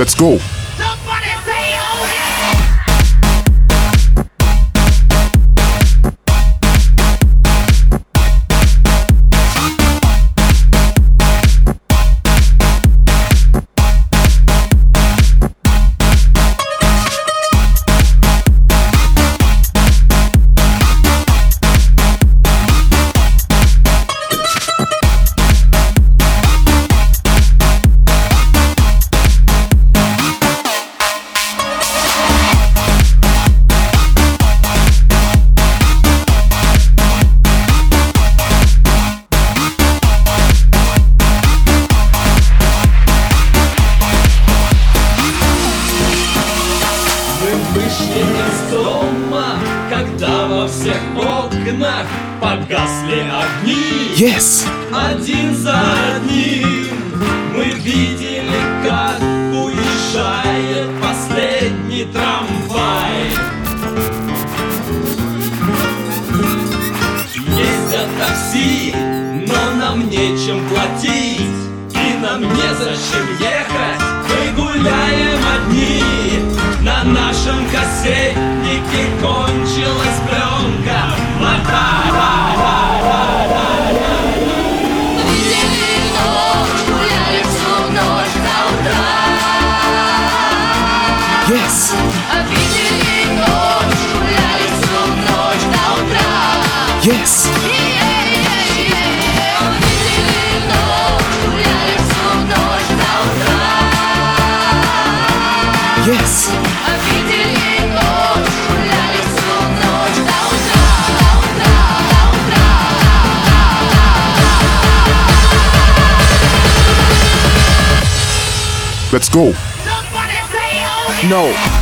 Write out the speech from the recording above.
Let's go. Вышли из дома, когда во всех окнах погасли огни. Yes. Один за одним мы видели, как уезжает последний трамвай. Ездят такси, но нам нечем платить, и нам незачем ехать, мы гуляем одни. На нашем кассетнике кончилась пленка. Видели ночь, гуляли всю ночь до утра. Yes. Видели ночь, гуляли всю ночь до утра. Yes. Видели ночь, гуляли всю ночь до утра. Yes. Видели ночь, гуляли всю ночь до утра, до утра. Let's go. No.